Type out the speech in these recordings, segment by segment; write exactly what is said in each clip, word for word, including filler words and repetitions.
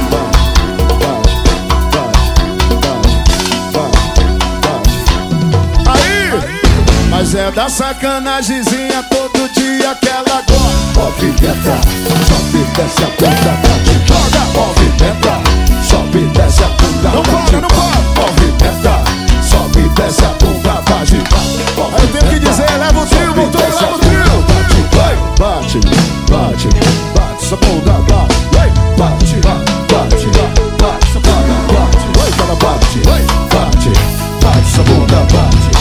Mas é da sacanagemzinha todo dia que ela gosta. Movimenta, sobe, desce a bunda, bate, joga. Movimenta, sobe, desce a bunda, não para, não para. Movimenta, sobe, desce a bunda, bate. Aí eu tenho que dizer, leva o trio, voltou, leva o trio. Bate, bate, bate, essa bunda, bate. Bate, bate, bate, essa bunda, bate. Ela bate, bate, bate, essa bunda, bate.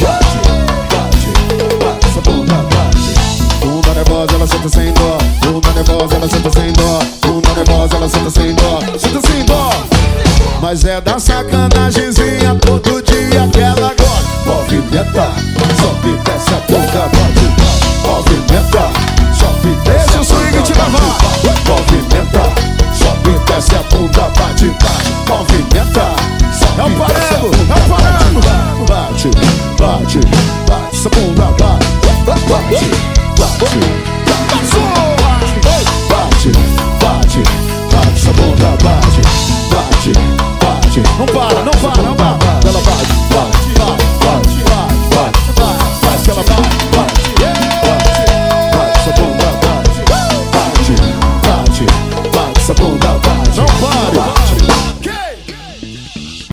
Bunda nervosa, ela senta sem dó. Bunda nervosa, ela senta sem dó. Bunda nervosa, ela senta sem dó. Senta sem dó. Mas é da sacanagemzinha todo dia que ela gosta. Movimenta, sobe, desce a bunda, bate. Movimenta, sobe, desce. Deixa o swing te levar. Movimenta, sobe, desce a bunda, bate. Movimenta, sobe, é o desce a parango, bunda, é o parango. Bate, bate, bate, essa bunda, bate. Bate, bate, bate, bate, bate, essa bunda, bate. Bate, bate, não para, não